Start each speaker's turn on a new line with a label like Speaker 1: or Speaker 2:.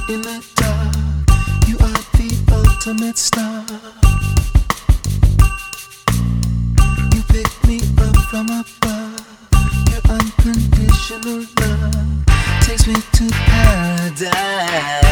Speaker 1: in the dark. You are the ultimate star. You pick me up from above. Your unconditional love takes me to paradise.